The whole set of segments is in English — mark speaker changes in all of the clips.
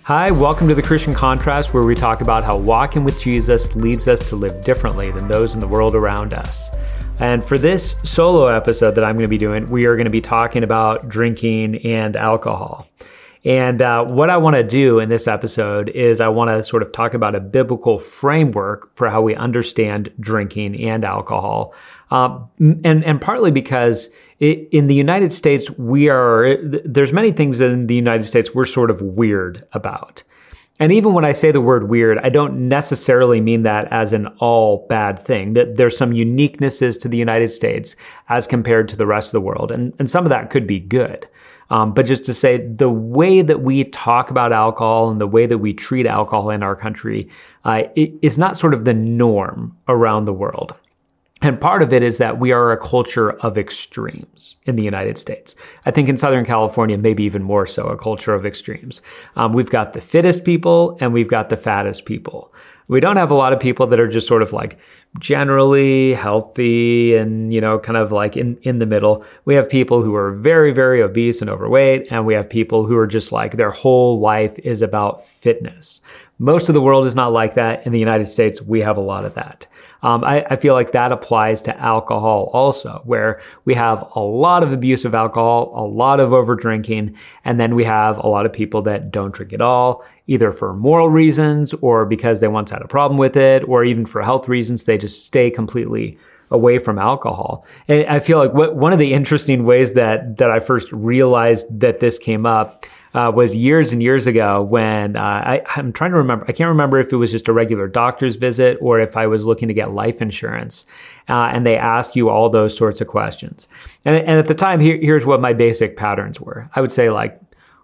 Speaker 1: Hi, welcome to The Christian Contrast, where we talk about how walking with Jesus leads us to live differently than those in the world around us. And for this solo episode that I'm going to be doing, we are going to be talking about drinking and alcohol. And what I want to do in this episode is I want to sort of talk about a biblical framework for how we understand drinking and alcohol. And partly because in the United States, there's many things in the United States we're sort of weird about. And even when I say the word weird, I don't necessarily mean that as an all bad thing, that there's some uniquenesses to the United States as compared to the rest of the world. And some of that could be good. But just to say the way that we talk about alcohol and the way that we treat alcohol in our country is not sort of the norm around the world. And part of it is that we are a culture of extremes in the United States. I think in Southern California, maybe even more so, a culture of extremes. We've got the fittest people and we've got the fattest people. We don't have a lot of people that are just sort of like generally healthy and, kind of like in the middle. We have people who are very, very obese and overweight, and we have people who are just like their whole life is about fitness. Most of the world is not like that. In the United States, we have a lot of that. I feel like that applies to alcohol also, where we have a lot of abuse of alcohol, a lot of over drinking, and then we have a lot of people that don't drink at all, either for moral reasons or because they once had a problem with it, or even for health reasons, they just stay completely away from alcohol. And I feel like one of the interesting ways that I first realized that this came up was years and years ago when I'm trying to remember. I can't remember if it was just a regular doctor's visit or if I was looking to get life insurance. And they ask you all those sorts of questions. And at the time, here's what my basic patterns were. I would say like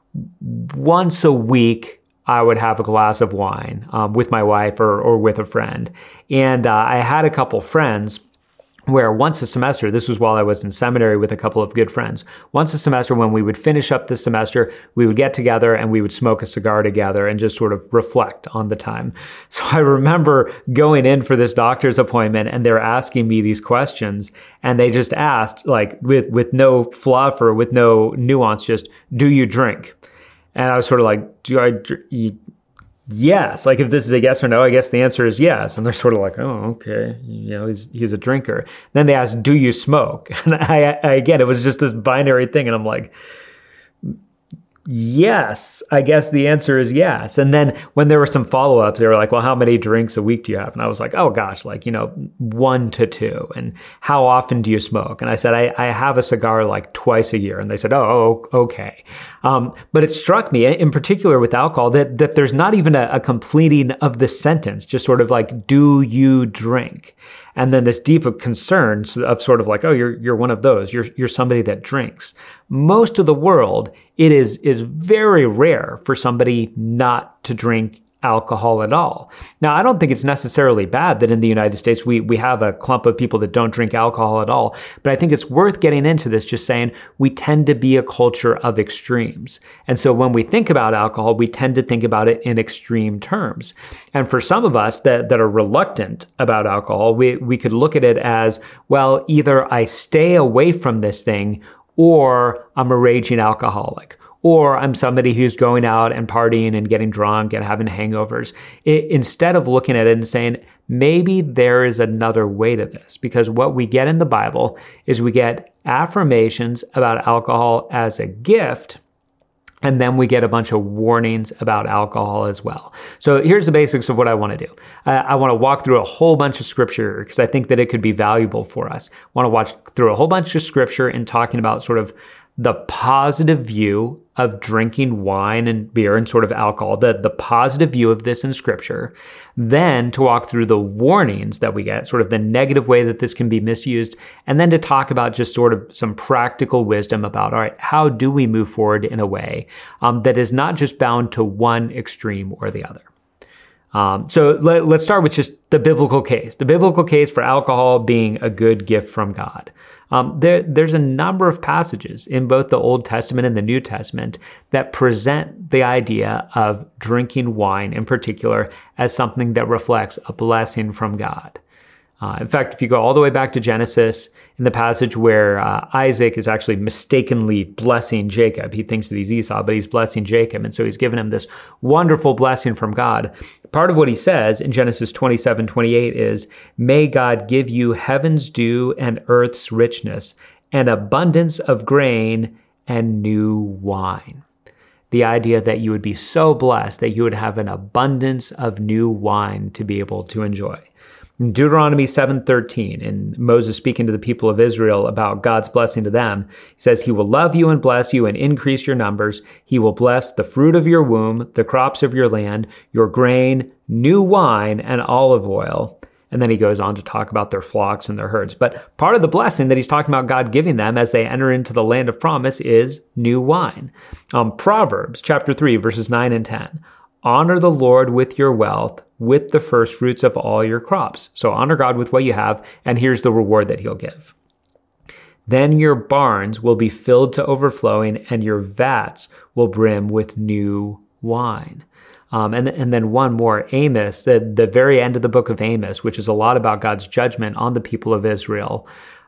Speaker 1: once a week, I would have a glass of wine with my wife or with a friend. And I had a couple friends where once a semester, this was while I was in seminary with a couple of good friends, once a semester when we would finish up the semester, we would get together and we would smoke a cigar together and just sort of reflect on the time. So I remember going in for this doctor's appointment and they're asking me these questions, and they just asked, like with no fluff or with no nuance, just, do you drink? And I was sort of like, yes. Like if this is a yes or no, I guess the answer is yes. And they're sort of like, oh, okay. He's a drinker. Then they ask, do you smoke? And again, it was just this binary thing. And I'm like, yes, I guess the answer is yes. And then when there were some follow-ups, they were like, well, how many drinks a week do you have? And I was like, oh gosh, 1 to 2. And how often do you smoke? And I said, I have a cigar like twice a year. And they said, oh, okay. But it struck me in particular with alcohol that there's not even a completing of the sentence, just sort of like, do you drink? And then this deep concern of sort of like, oh, you're one of those. You're somebody that drinks. Most of the world, it is very rare for somebody not to drink alcohol at all. Now, I don't think it's necessarily bad that in the United States we have a clump of people that don't drink alcohol at all, but I think it's worth getting into this, just saying we tend to be a culture of extremes. And so when we think about alcohol, we tend to think about it in extreme terms. And for some of us that are reluctant about alcohol, we could look at it as, well, either I stay away from this thing or I'm a raging alcoholic, or I'm somebody who's going out and partying and getting drunk and having hangovers. Instead of looking at it and saying, maybe there is another way to this, because what we get in the Bible is we get affirmations about alcohol as a gift, and then we get a bunch of warnings about alcohol as well. So here's the basics of what I want to do. I want to walk through a whole bunch of scripture because I think that it could be valuable for us. I want to walk through a whole bunch of scripture and talking about sort of the positive view of drinking wine and beer and sort of alcohol, the positive view of this in scripture, then to walk through the warnings that we get, sort of the negative way that this can be misused, and then to talk about just sort of some practical wisdom about, all right, how do we move forward in a way that is not just bound to one extreme or the other. So let's start with just the biblical case for alcohol being a good gift from God. There's a number of passages in both the Old Testament and the New Testament that present the idea of drinking wine in particular as something that reflects a blessing from God. In fact, if you go all the way back to Genesis, in the passage where Isaac is actually mistakenly blessing Jacob, he thinks that he's Esau, but he's blessing Jacob. And so he's given him this wonderful blessing from God. Part of what he says in Genesis 27:28 is, "May God give you heaven's dew and earth's richness, and abundance of grain and new wine." The idea that you would be so blessed that you would have an abundance of new wine to be able to enjoy. In Deuteronomy 7:13, and Moses speaking to the people of Israel about God's blessing to them, he says, "He will love you and bless you and increase your numbers. He will bless the fruit of your womb, the crops of your land, your grain, new wine, and olive oil." And then he goes on to talk about their flocks and their herds. But part of the blessing that he's talking about God giving them as they enter into the land of promise is new wine. Proverbs chapter 3, verses 9 and 10. "Honor the Lord with your wealth, with the first fruits of all your crops." So honor God with what you have, and here's the reward that he'll give. "Then your barns will be filled to overflowing, and your vats will brim with new wine." And then one more, Amos, the very end of the book of Amos, which is a lot about God's judgment on the people of Israel.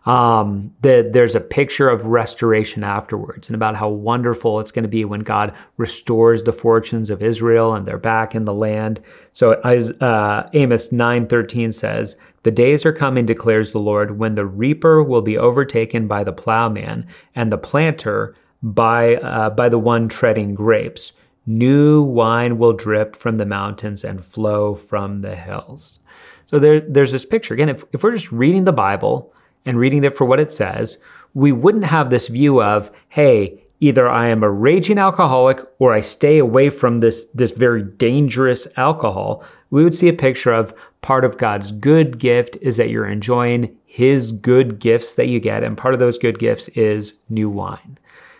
Speaker 1: There's a picture of restoration afterwards and about how wonderful it's going to be when God restores the fortunes of Israel and they're back in the land. So Amos 9:13 says, "The days are coming, declares the Lord, when the reaper will be overtaken by the plowman and the planter by the one treading grapes. New wine will drip from the mountains and flow from the hills." So there's this picture. Again, if we're just reading the Bible and reading it for what it says, we wouldn't have this view of, hey, either I am a raging alcoholic or I stay away from this very dangerous alcohol. We would see a picture of part of God's good gift is that you're enjoying his good gifts that you get, and part of those good gifts is new wine.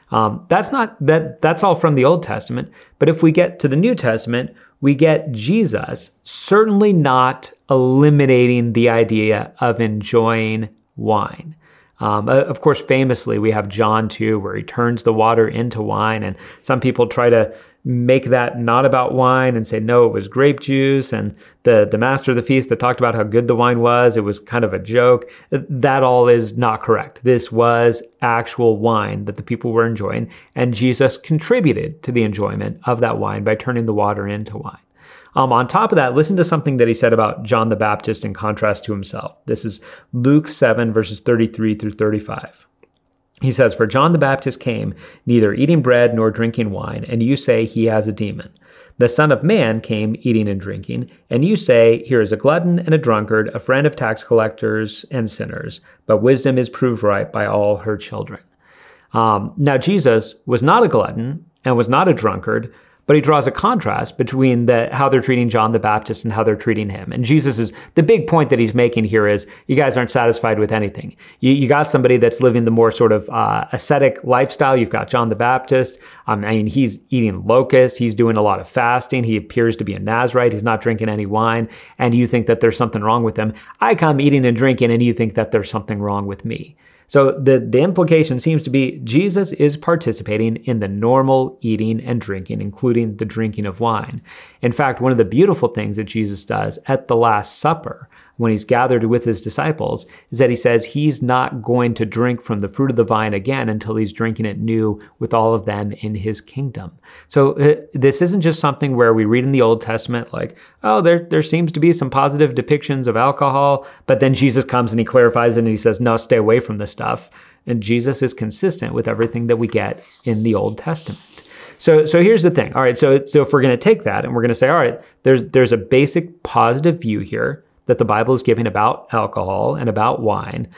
Speaker 1: That's all from the Old Testament. But if we get to the New Testament, we get Jesus certainly not eliminating the idea of enjoying wine. Of course, famously, we have John 2, where he turns the water into wine. And some people try to make that not about wine and say, no, it was grape juice. And the master of the feast that talked about how good the wine was, it was kind of a joke. That all is not correct. This was actual wine that the people were enjoying. And Jesus contributed to the enjoyment of that wine by turning the water into wine. On top of that, listen to something that he said about John the Baptist in contrast to himself. This is Luke 7, verses 33 through 35. He says, "For John the Baptist came, neither eating bread nor drinking wine, and you say he has a demon. The Son of Man came eating and drinking, and you say, here is a glutton and a drunkard, a friend of tax collectors and sinners, but wisdom is proved right by all her children." Now, Jesus was not a glutton and was not a drunkard, but he draws a contrast between how they're treating John the Baptist and how they're treating him. And the big point that he's making here is, you guys aren't satisfied with anything. You got somebody that's living the more sort of ascetic lifestyle. You've got John the Baptist. He's eating locusts. He's doing a lot of fasting. He appears to be a Nazirite. He's not drinking any wine. And you think that there's something wrong with him. I come eating and drinking, and you think that there's something wrong with me. So the implication seems to be Jesus is participating in the normal eating and drinking, including the drinking of wine. In fact, one of the beautiful things that Jesus does at the Last Supper, when he's gathered with his disciples, is that he says he's not going to drink from the fruit of the vine again until he's drinking it new with all of them in his kingdom. So this isn't just something where we read in the Old Testament like, oh, there seems to be some positive depictions of alcohol, but then Jesus comes and he clarifies it and he says, no, stay away from this stuff. And Jesus is consistent with everything that we get in the Old Testament. So here's the thing. All right, so if we're going to take that and we're going to say, all right, there's a basic positive view here that the Bible is giving about alcohol and about wine.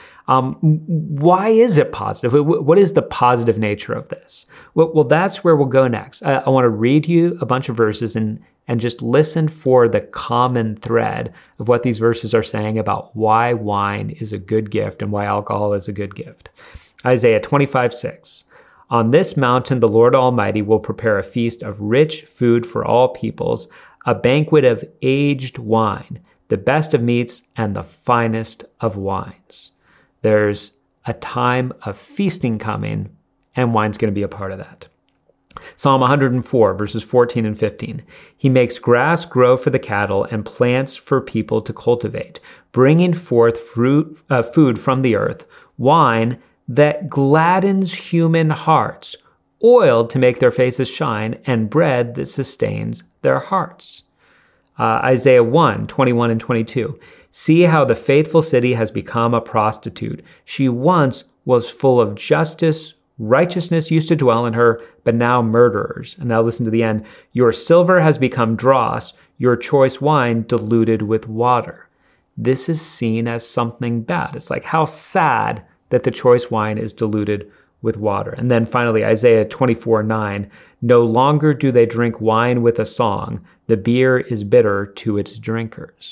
Speaker 1: Why is it positive? What is the positive nature of this? Well, that's where we'll go next. I want to read you a bunch of verses and just listen for the common thread of what these verses are saying about why wine is a good gift and why alcohol is a good gift. Isaiah 25:6. "On this mountain the Lord Almighty will prepare a feast of rich food for all peoples, a banquet of aged wine, the best of meats and the finest of wines." There's a time of feasting coming, and wine's going to be a part of that. Psalm 104, verses 14 and 15. He makes grass grow for the cattle and plants for people to cultivate, bringing forth food from the earth, wine that gladdens human hearts, oil to make their faces shine, and bread that sustains their hearts. Isaiah 1, 21 and 22. See how the faithful city has become a prostitute. She once was full of justice, righteousness used to dwell in her, but now murderers. And now listen to the end. Your silver has become dross, your choice wine diluted with water. This is seen as something bad. It's like, how sad that the choice wine is diluted with water. And then finally, Isaiah 24, 9. No longer do they drink wine with a song. The beer is bitter to its drinkers.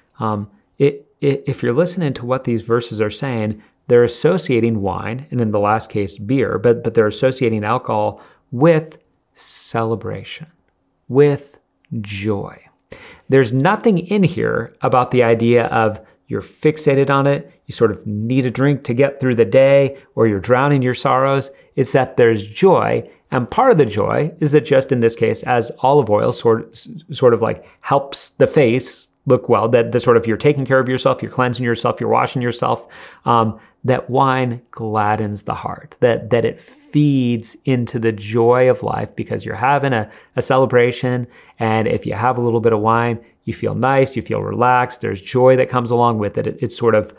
Speaker 1: If you're listening to what these verses are saying, they're associating wine, and in the last case, beer, but they're associating alcohol with celebration, with joy. There's nothing in here about the idea of you're fixated on it, you sort of need a drink to get through the day, or you're drowning your sorrows. It's that there's joy, and part of the joy is that just in this case, as olive oil sort of like helps the face look well, that the sort of you're taking care of yourself, you're cleansing yourself, you're washing yourself, that wine gladdens the heart, that it feeds into the joy of life because you're having a celebration. And if you have a little bit of wine, you feel nice, you feel relaxed, there's joy that comes along with it. It sort of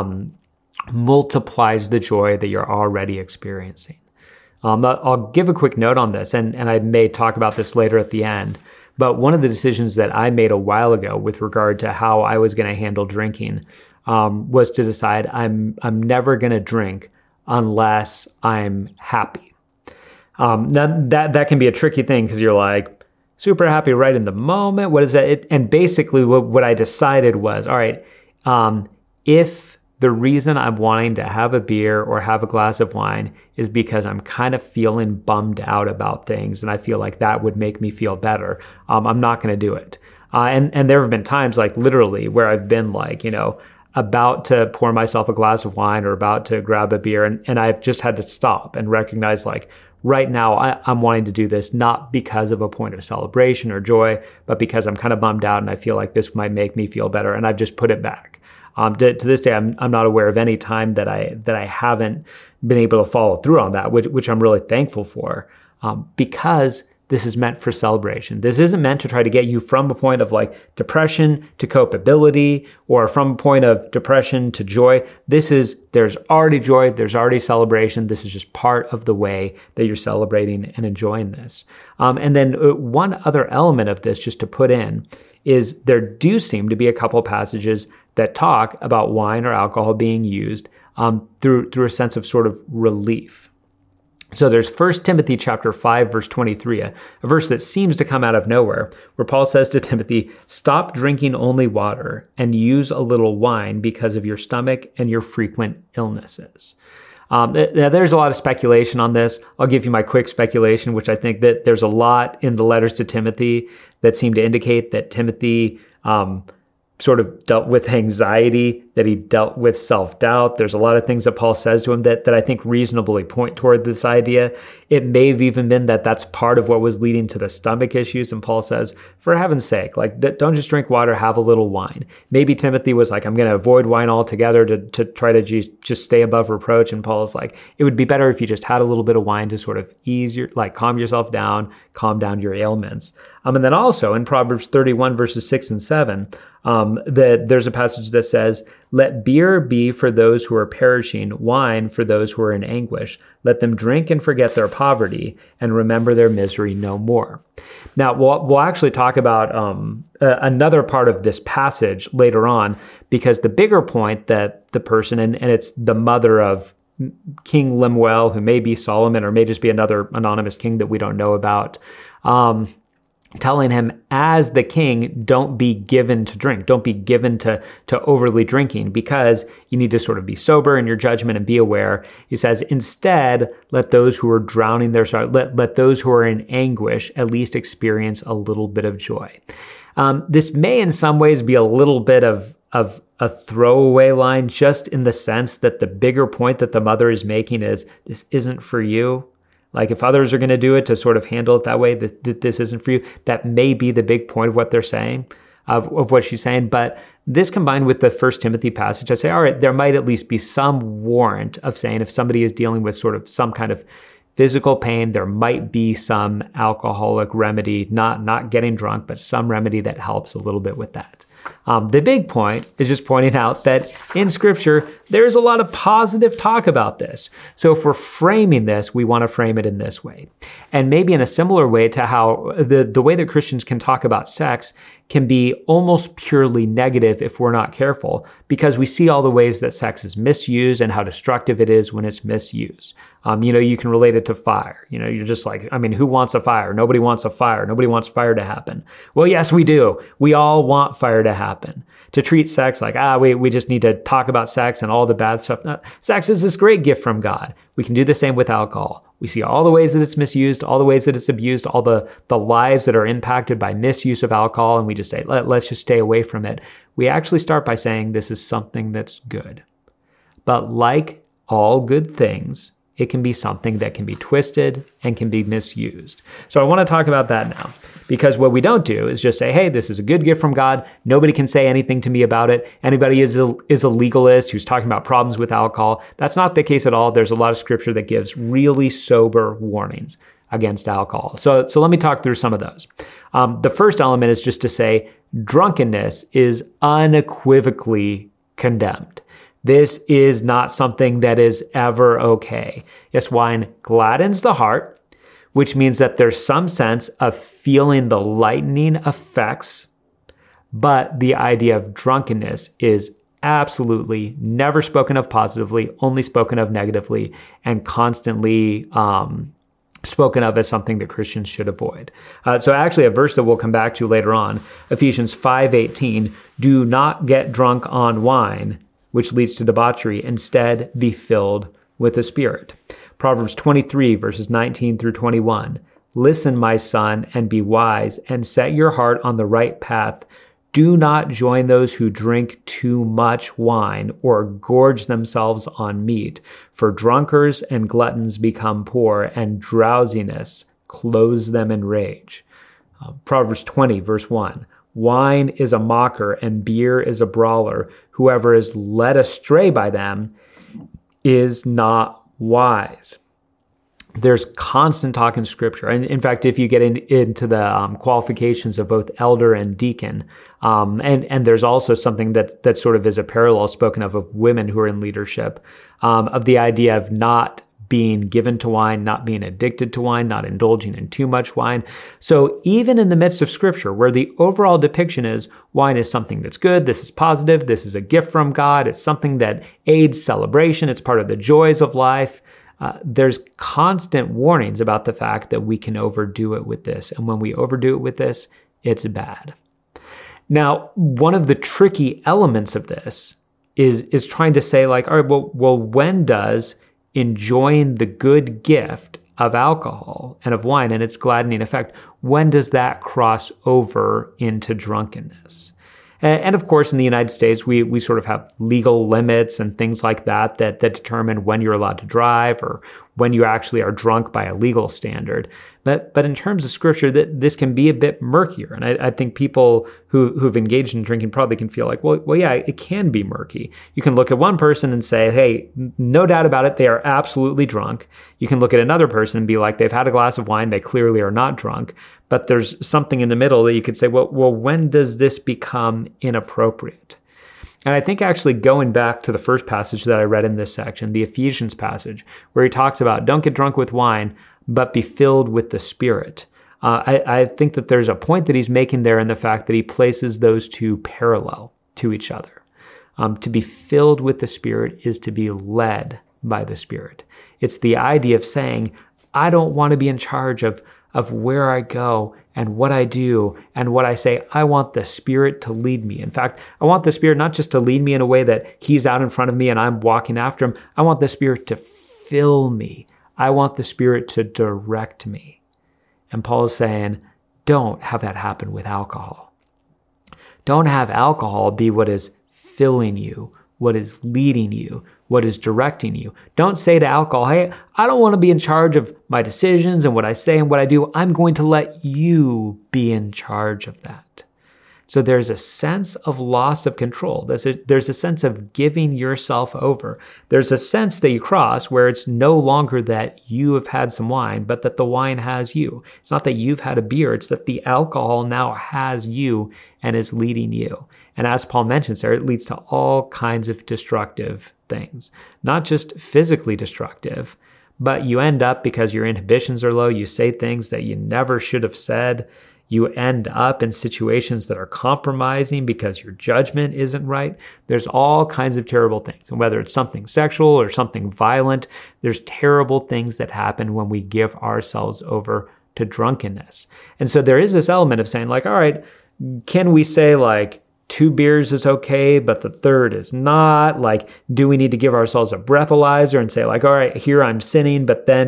Speaker 1: multiplies the joy that you're already experiencing. I'll give a quick note on this, and I may talk about this later at the end. But one of the decisions that I made a while ago with regard to how I was going to handle drinking was to decide I'm never going to drink unless I'm happy. Now that can be a tricky thing because you're like super happy right in the moment. What is that? And basically what I decided was, all right, if the reason I'm wanting to have a beer or have a glass of wine is because I'm kind of feeling bummed out about things and I feel like that would make me feel better, I'm not going to do it. And there have been times like literally where I've been like, about to pour myself a glass of wine or about to grab a beer and I've just had to stop and recognize like right now I'm wanting to do this not because of a point of celebration or joy, but because I'm kind of bummed out and I feel like this might make me feel better and I've just put it back. To this day, I'm not aware of any time that I haven't been able to follow through on that, which I'm really thankful for, because this is meant for celebration. This isn't meant to try to get you from a point of like depression to copeability or from a point of depression to joy. There's already joy, there's already celebration. This is just part of the way that you're celebrating and enjoying this. And then one other element of this, just to put in, is there do seem to be a couple passages that talk about wine or alcohol being used through a sense of sort of relief. So there's 1 Timothy chapter 5, verse 23, a verse that seems to come out of nowhere, where Paul says to Timothy, stop drinking only water and use a little wine because of your stomach and your frequent illnesses. Now, there's a lot of speculation on this. I'll give you my quick speculation, which I think that there's a lot in the letters to Timothy that seem to indicate that Timothy sort of dealt with anxiety, that he dealt with self-doubt. There's a lot of things that Paul says to him that I think reasonably point toward this idea. It may have even been that that's part of what was leading to the stomach issues. And Paul says, for heaven's sake, like don't just drink water, have a little wine. Maybe Timothy was like, I'm going to avoid wine altogether to try to just stay above reproach. And Paul is like, it would be better if you just had a little bit of wine to sort of calm yourself down, calm down your ailments. And then also in Proverbs 31 verses 6 and 7, that there's a passage that says, let beer be for those who are perishing, wine for those who are in anguish. Let them drink and forget their poverty and remember their misery no more. Now, we'll actually talk about another part of this passage later on, because the bigger point that the person, and it's the mother of King Lemuel, who may be Solomon or may just be another anonymous king that we don't know about, telling him as the king, don't be given to drink. Don't be given to overly drinking because you need to sort of be sober in your judgment and be aware. He says, instead, let those who are drowning their sorrow, let those who are in anguish at least experience a little bit of joy. This may in some ways be a little bit of a throwaway line, just in the sense that the bigger point that the mother is making is this isn't for you. Like if others are going to do it to sort of handle it that way, that this isn't for you, that may be the big point of what they're saying, of what she's saying. But this combined with the 1 Timothy passage, I say, all right, there might at least be some warrant of saying if somebody is dealing with sort of some kind of physical pain, there might be some alcoholic remedy, not getting drunk, but some remedy that helps a little bit with that. The big point is just pointing out that in Scripture, there's a lot of positive talk about this. So if we're framing this, we want to frame it in this way. And maybe in a similar way to how the way that Christians can talk about sex can be almost purely negative if we're not careful, because we see all the ways that sex is misused and how destructive it is when it's misused. You can relate it to fire. You're just like, who wants a fire? Nobody wants a fire. Nobody wants fire to happen. Well, yes, we do. We all want fire to happen. To treat sex like, we just need to talk about sex and all the bad stuff. No, sex is this great gift from God. We can do the same with alcohol. We see all the ways that it's misused, all the ways that it's abused, all the lives that are impacted by misuse of alcohol, and we just say, let's just stay away from it. We actually start by saying this is something that's good. But like all good things, it can be something that can be twisted and can be misused. So I want to talk about that now, because what we don't do is just say, hey, this is a good gift from God. Nobody can say anything to me about it. Anybody is a legalist who's talking about problems with alcohol. That's not the case at all. There's a lot of scripture that gives really sober warnings against alcohol. So let me talk through some of those. The first element is just to say drunkenness is unequivocally condemned. This is not something that is ever okay. Yes, wine gladdens the heart, which means that there's some sense of feeling the lightening effects, but the idea of drunkenness is absolutely never spoken of positively, only spoken of negatively, and constantly spoken of as something that Christians should avoid. So actually a verse that we'll come back to later on, Ephesians 5:18, do not get drunk on wine, which leads to debauchery. Instead, be filled with the Spirit. Proverbs 23, verses 19 through 21. Listen, my son, and be wise, and set your heart on the right path. Do not join those who drink too much wine or gorge themselves on meat, for drunkards and gluttons become poor, and drowsiness clothes them in rage. Proverbs 20, verse 1. Wine is a mocker and beer is a brawler. Whoever is led astray by them is not wise. There's constant talk in Scripture. And in fact, if you get into the qualifications of both elder and deacon, and there's also something that sort of is a parallel spoken of women who are in leadership, of the idea of not being given to wine, not being addicted to wine, not indulging in too much wine. So even in the midst of Scripture, where the overall depiction is wine is something that's good, this is positive, this is a gift from God, it's something that aids celebration, it's part of the joys of life, there's constant warnings about the fact that we can overdo it with this. And when we overdo it with this, it's bad. Now, one of the tricky elements of this is trying to say like, all right, well, when does enjoying the good gift of alcohol and of wine and its gladdening effect, when does that cross over into drunkenness? And of course, in the United States, we sort of have legal limits and things like that determine when you're allowed to drive or when you actually are drunk by a legal standard. But in terms of Scripture, this can be a bit murkier. And I think people who've engaged in drinking probably can feel like, well, yeah, it can be murky. You can look at one person and say, hey, no doubt about it, they are absolutely drunk. You can look at another person and be like, they've had a glass of wine, they clearly are not drunk. But there's something in the middle that you could say, well, when does this become inappropriate? And I think actually going back to the first passage that I read in this section, the Ephesians passage, where he talks about don't get drunk with wine, but be filled with the Spirit. I think that there's a point that he's making there in the fact that he places those two parallel to each other. To be filled with the Spirit is to be led by the Spirit. It's the idea of saying, I don't want to be in charge of where I go and what I do and what I say. I want the Spirit to lead me. In fact, I want the Spirit not just to lead me in a way that he's out in front of me and I'm walking after him. I want the Spirit to fill me. I want the Spirit to direct me. And Paul is saying, don't have that happen with alcohol. Don't have alcohol be what is filling you what is leading you, what is directing you. Don't say to alcohol, hey, I don't want to be in charge of my decisions and what I say and what I do. I'm going to let you be in charge of that. So there's a sense of loss of control. There's a sense of giving yourself over. There's a sense that you cross where it's no longer that you have had some wine, but that the wine has you. It's not that you've had a beer. It's that the alcohol now has you and is leading you. And as Paul mentions there, it leads to all kinds of destructive things, not just physically destructive, but you end up, because your inhibitions are low, you say things that you never should have said. You end up in situations that are compromising because your judgment isn't right. There's all kinds of terrible things. And whether it's something sexual or something violent, there's terrible things that happen when we give ourselves over to drunkenness. And so there is this element of saying like, all right, can we say like 2 beers is okay, but the third is not? Like, do we need to give ourselves a breathalyzer and say like, all right, here I'm sinning, but then,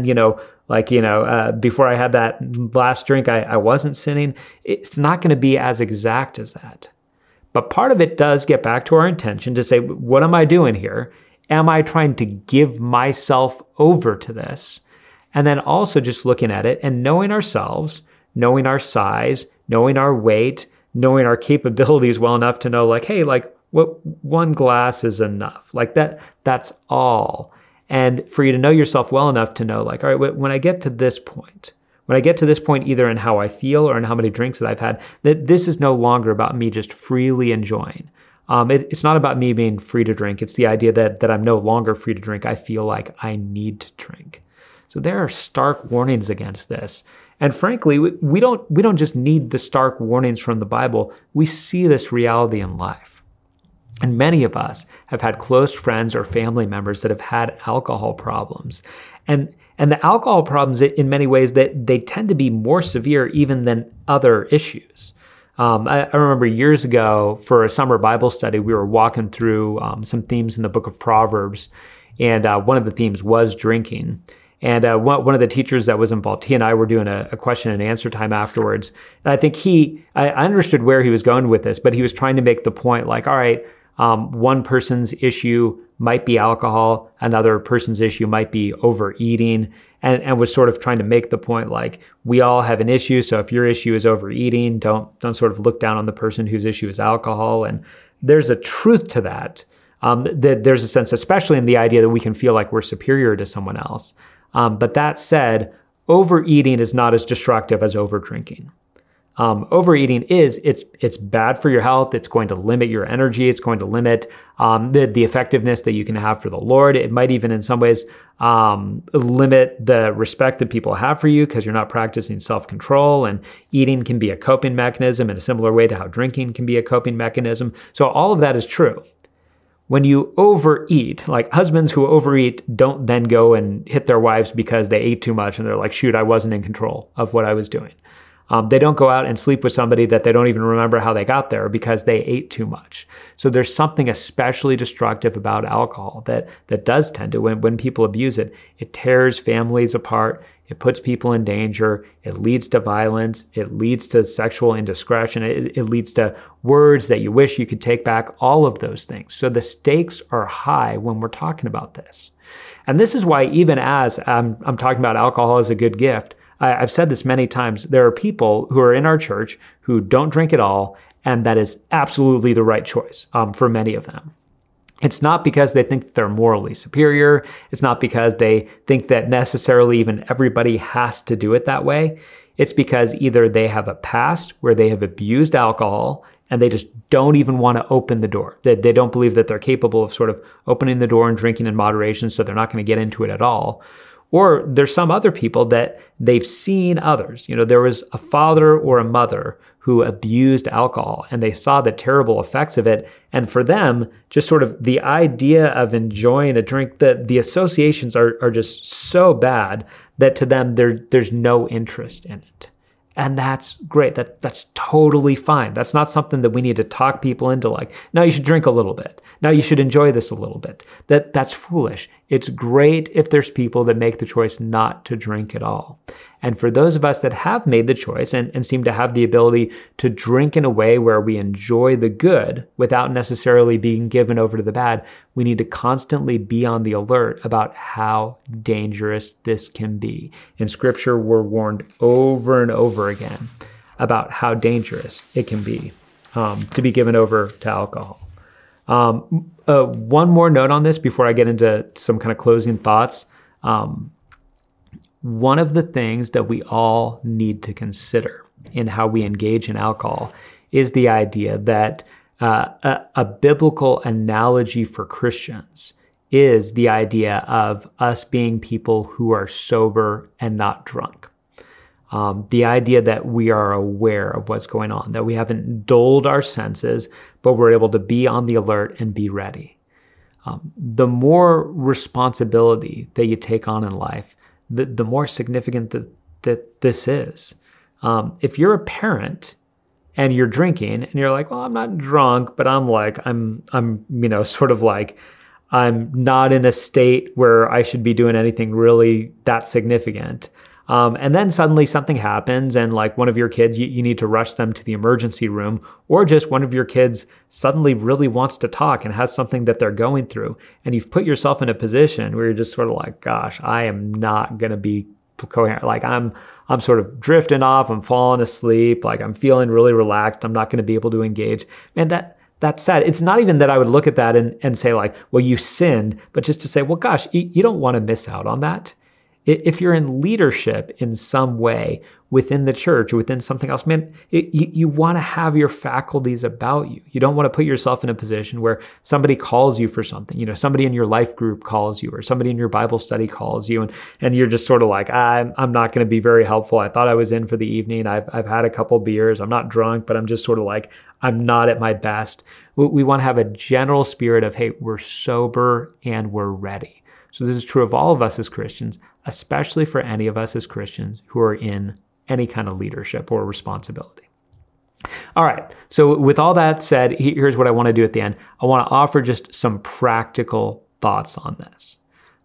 Speaker 1: before I had that last drink, I wasn't sinning. It's not going to be as exact as that. But part of it does get back to our intention to say, what am I doing here? Am I trying to give myself over to this? And then also just looking at it and knowing ourselves, knowing our size, knowing our weight, knowing our capabilities well enough to know like, hey, like what 1 glass is enough. Like that's all. And for you to know yourself well enough to know like, all right, when I get to this point, either in how I feel or in how many drinks that I've had, that this is no longer about me just freely enjoying. It's not about me being free to drink. It's the idea that I'm no longer free to drink. I feel like I need to drink. So there are stark warnings against this. And frankly, we don't just need the stark warnings from the Bible. We see this reality in life. And many of us have had close friends or family members that have had alcohol problems. And the alcohol problems, in many ways, that they tend to be more severe even than other issues. I remember years ago for a summer Bible study, we were walking through some themes in the book of Proverbs. And one of the themes was drinking. And one of the teachers that was involved, he and I were doing a question and answer time afterwards. And I think I understood where he was going with this, but he was trying to make the point like, all right, one person's issue might be alcohol, another person's issue might be overeating, and was sort of trying to make the point like, we all have an issue, so if your issue is overeating, don't sort of look down on the person whose issue is alcohol. And there's a truth to that. That there's a sense, especially in the idea that we can feel like we're superior to someone else. But that said, overeating is not as destructive as overdrinking. Overeating it's bad for your health. It's going to limit your energy. It's going to limit the effectiveness that you can have for the Lord. It might even in some ways limit the respect that people have for you because you're not practicing self-control. And eating can be a coping mechanism in a similar way to how drinking can be a coping mechanism. So all of that is true. When you overeat, like husbands who overeat don't then go and hit their wives because they ate too much and they're like, shoot, I wasn't in control of what I was doing. They don't go out and sleep with somebody that they don't even remember how they got there because they ate too much. So there's something especially destructive about alcohol that does tend to, when people abuse it, it tears families apart. It puts people in danger. It leads to violence. It leads to sexual indiscretion. It leads to words that you wish you could take back, all of those things. So the stakes are high when we're talking about this. And this is why even as I'm talking about alcohol as a good gift, I've said this many times, there are people who are in our church who don't drink at all, and that is absolutely the right choice for many of them. It's not because they think that they're morally superior. It's not because they think that necessarily even everybody has to do it that way. It's because either they have a past where they have abused alcohol and they just don't even want to open the door. They don't believe that they're capable of sort of opening the door and drinking in moderation, so they're not going to get into it at all. Or there's some other people that they've seen others. You know, there was a father or a mother who abused alcohol and they saw the terrible effects of it. And for them, just sort of the idea of enjoying a drink, the associations are just so bad that to them, there's no interest in it. And that's great. That's totally fine. That's not something that we need to talk people into like, now you should drink a little bit. Now you should enjoy this a little bit. That's foolish. It's great if there's people that make the choice not to drink at all. And for those of us that have made the choice and seem to have the ability to drink in a way where we enjoy the good without necessarily being given over to the bad, we need to constantly be on the alert about how dangerous this can be. In Scripture, we're warned over and over again about how dangerous it can be to be given over to alcohol. One more note on this before I get into some kind of closing thoughts. One of the things that we all need to consider in how we engage in alcohol is the idea that a biblical analogy for Christians is the idea of us being people who are sober and not drunk. The idea that we are aware of what's going on, that we haven't dulled our senses, but we're able to be on the alert and be ready. The more responsibility that you take on in life, the more significant that this is. If you're a parent and you're drinking and you're like, well, I'm not drunk, but I'm sort of like, I'm not in a state where I should be doing anything really that significant. And then suddenly something happens and like one of your kids, you need to rush them to the emergency room, or just one of your kids suddenly really wants to talk and has something that they're going through. And you've put yourself in a position where you're just sort of like, gosh, I am not going to be coherent. Like I'm sort of drifting off. I'm falling asleep. Like I'm feeling really relaxed. I'm not going to be able to engage. And that's sad. It's not even that I would look at that and say like, well, you sinned, but just to say, well, gosh, you don't want to miss out on that. If you're in leadership in some way within the church or within something else, man, you want to have your faculties about you. You don't want to put yourself in a position where somebody calls you for something. Somebody in your life group calls you, or somebody in your Bible study calls you, and you're just sort of like, I'm not going to be very helpful. I thought I was in for the evening. I've had a couple beers. I'm not drunk, but I'm just sort of like, I'm not at my best. We want to have a general spirit of, hey, we're sober and we're ready. So this is true of all of us as Christians, especially for any of us as Christians who are in any kind of leadership or responsibility. All right. So with all that said, here's what I want to do at the end. I want to offer just some practical thoughts on this.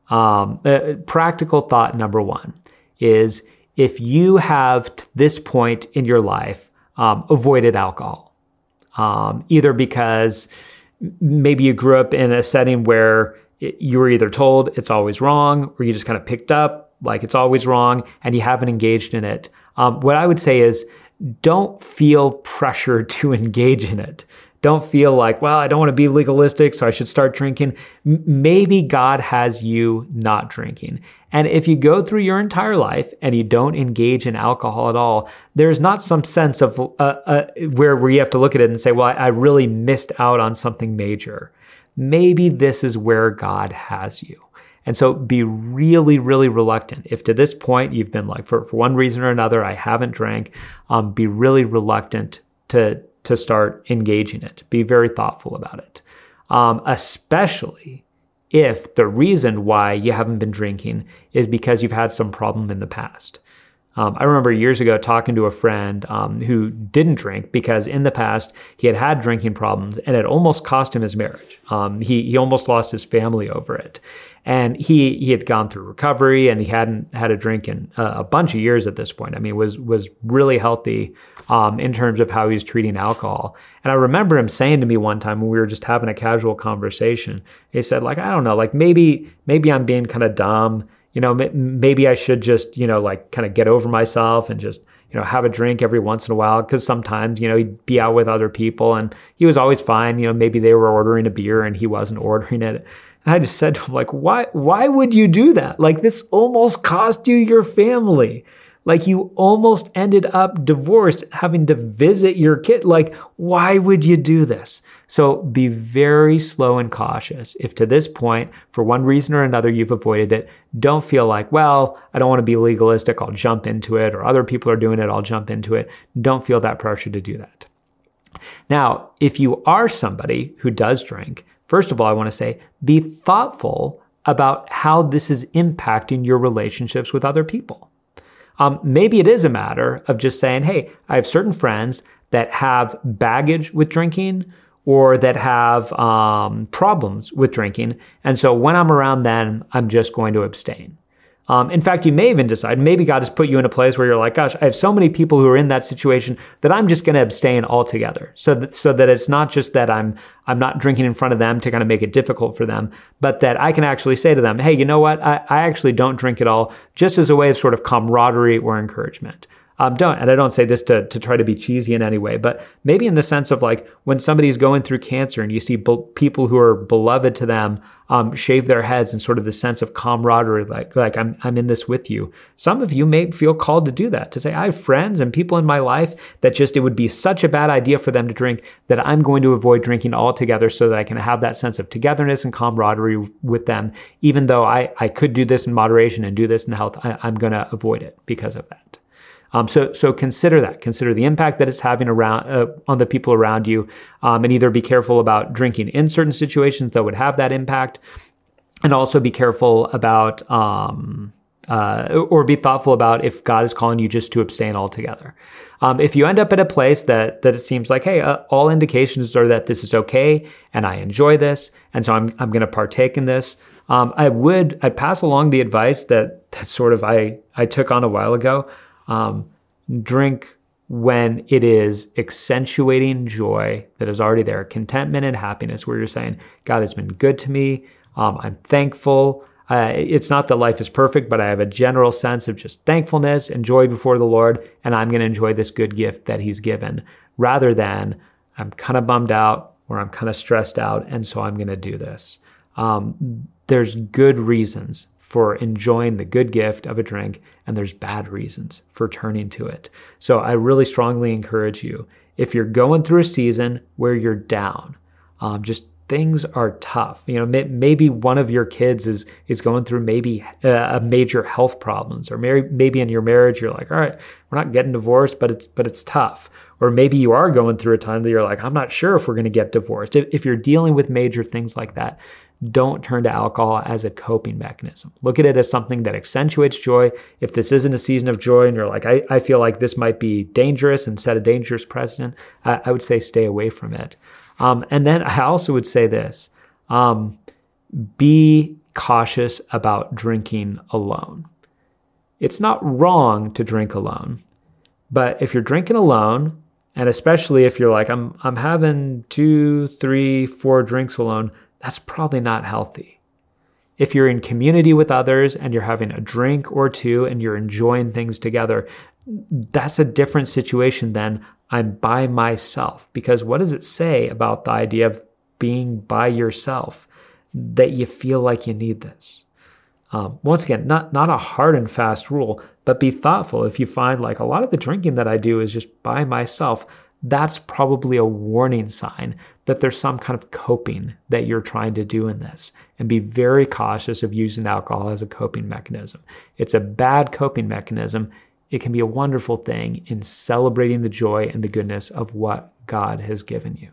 Speaker 1: Practical thought number one is, if you have to this point in your life avoided alcohol, either because maybe you grew up in a setting where you were either told it's always wrong, or you just kind of picked up like it's always wrong and you haven't engaged in it. What I would say is, don't feel pressure to engage in it. Don't feel like, well, I don't want to be legalistic, so I should start drinking. Maybe God has you not drinking. And if you go through your entire life and you don't engage in alcohol at all, there's not some sense of where you have to look at it and say, well, I really missed out on something major. Maybe this is where God has you. And so be really, really reluctant. If to this point you've been like, for one reason or another, I haven't drank, be really reluctant to start engaging it. Be very thoughtful about it. Especially if the reason why you haven't been drinking is because you've had some problem in the past. I remember years ago talking to a friend who didn't drink because in the past he had drinking problems and it almost cost him his marriage. He almost lost his family over it. And he had gone through recovery and he hadn't had a drink in a bunch of years at this point. I mean, was really healthy in terms of how he was treating alcohol. And I remember him saying to me one time when we were just having a casual conversation, he said, like, I don't know, like maybe I'm being kind of dumb. Maybe I should just, like kind of get over myself and just, have a drink every once in a while. Cause sometimes, he'd be out with other people and he was always fine. Maybe they were ordering a beer and he wasn't ordering it. And I just said to him, like, why would you do that? Like, this almost cost you your family. Like, you almost ended up divorced, having to visit your kid. Like, why would you do this? So be very slow and cautious. If to this point, for one reason or another, you've avoided it, don't feel like, well, I don't want to be legalistic, I'll jump into it, or other people are doing it, I'll jump into it. Don't feel that pressure to do that. Now, if you are somebody who does drink, first of all, I want to say, be thoughtful about how this is impacting your relationships with other people. Maybe it is a matter of just saying, hey, I have certain friends that have baggage with drinking or that have problems with drinking. And so when I'm around them, I'm just going to abstain. In fact, you may even decide, maybe God has put you in a place where you're like, gosh, I have so many people who are in that situation that I'm just going to abstain altogether. So that it's not just that I'm not drinking in front of them to kind of make it difficult for them, but that I can actually say to them, hey, you know what? I actually don't drink at all, just as a way of sort of camaraderie or encouragement. And I don't say this to try to be cheesy in any way, but maybe in the sense of like when somebody's going through cancer and you see people who are beloved to them shave their heads and sort of the sense of camaraderie, like I'm in this with you. Some of you may feel called to do that, to say, I have friends and people in my life that just, it would be such a bad idea for them to drink that I'm going to avoid drinking altogether so that I can have that sense of togetherness and camaraderie with them. Even though I could do this in moderation and do this in health, I'm going to avoid it because of that. So consider that. Consider the impact that it's having around on the people around you, and either be careful about drinking in certain situations that would have that impact, and also be careful about or be thoughtful about if God is calling you just to abstain altogether. If you end up at a place that it seems like, hey, all indications are that this is okay and I enjoy this, and so I'm going to partake in this. I'd pass along the advice that sort of I took on a while ago. Drink when it is accentuating joy that is already there, contentment and happiness, where you're saying, God has been good to me. I'm thankful. It's not that life is perfect, but I have a general sense of just thankfulness and joy before the Lord, and I'm going to enjoy this good gift that he's given, rather than I'm kind of bummed out or I'm kind of stressed out, and so I'm going to do this. There's good reasons for enjoying the good gift of a drink, and there's bad reasons for turning to it. So I really strongly encourage you, if you're going through a season where you're down, just things are tough. You know, maybe one of your kids is going through maybe a major health problems, or maybe in your marriage you're like, all right, we're not getting divorced, but it's tough. Or maybe you are going through a time that you're like, I'm not sure if we're going to get divorced. If you're dealing with major things like that, don't turn to alcohol as a coping mechanism. Look at it as something that accentuates joy. If this isn't a season of joy and you're like, I feel like this might be dangerous and set a dangerous precedent, I would say stay away from it. And then I also would say this, be cautious about drinking alone. It's not wrong to drink alone, but if you're drinking alone, and especially if you're like, I'm having 2, 3, 4 drinks alone, that's probably not healthy. If you're in community with others and you're having a drink or two and you're enjoying things together, that's a different situation than I'm by myself. Because what does it say about the idea of being by yourself? That you feel like you need this. Once again, not a hard and fast rule, but be thoughtful. If you find like a lot of the drinking that I do is just by myself, that's probably a warning sign that there's some kind of coping that you're trying to do in this. And be very cautious of using alcohol as a coping mechanism. It's a bad coping mechanism. It can be a wonderful thing in celebrating the joy and the goodness of what God has given you.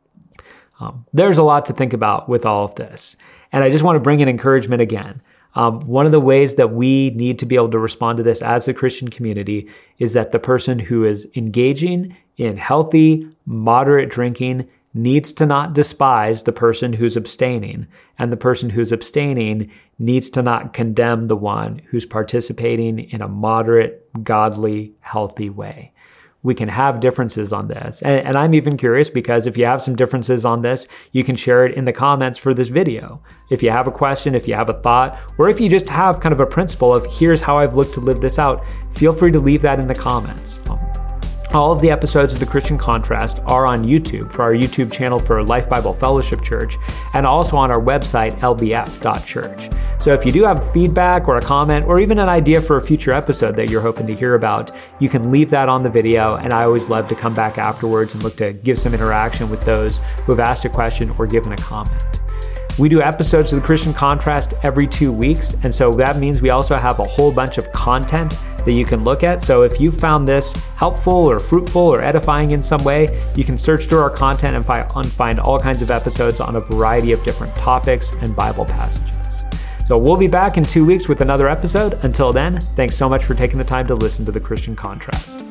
Speaker 1: There's a lot to think about with all of this. And I just want to bring in encouragement again. One of the ways that we need to be able to respond to this as a Christian community is that the person who is engaging in healthy, moderate drinking needs to not despise the person who's abstaining, and the person who's abstaining needs to not condemn the one who's participating in a moderate, godly, healthy way. We can have differences on this. And I'm even curious because if you have some differences on this, you can share it in the comments for this video. If you have a question, if you have a thought, or if you just have kind of a principle of here's how I've looked to live this out, feel free to leave that in the comments. All of the episodes of The Christian Contrast are on YouTube for our YouTube channel for Life Bible Fellowship Church, and also on our website, lbf.church. So if you do have feedback or a comment or even an idea for a future episode that you're hoping to hear about, you can leave that on the video, and I always love to come back afterwards and look to give some interaction with those who have asked a question or given a comment. We do episodes of The Christian Contrast every 2 weeks, and so that means we also have a whole bunch of content that you can look at. So if you found this helpful or fruitful or edifying in some way, you can search through our content and find all kinds of episodes on a variety of different topics and Bible passages. So we'll be back in 2 weeks with another episode. Until then, thanks so much for taking the time to listen to The Christian Contrast.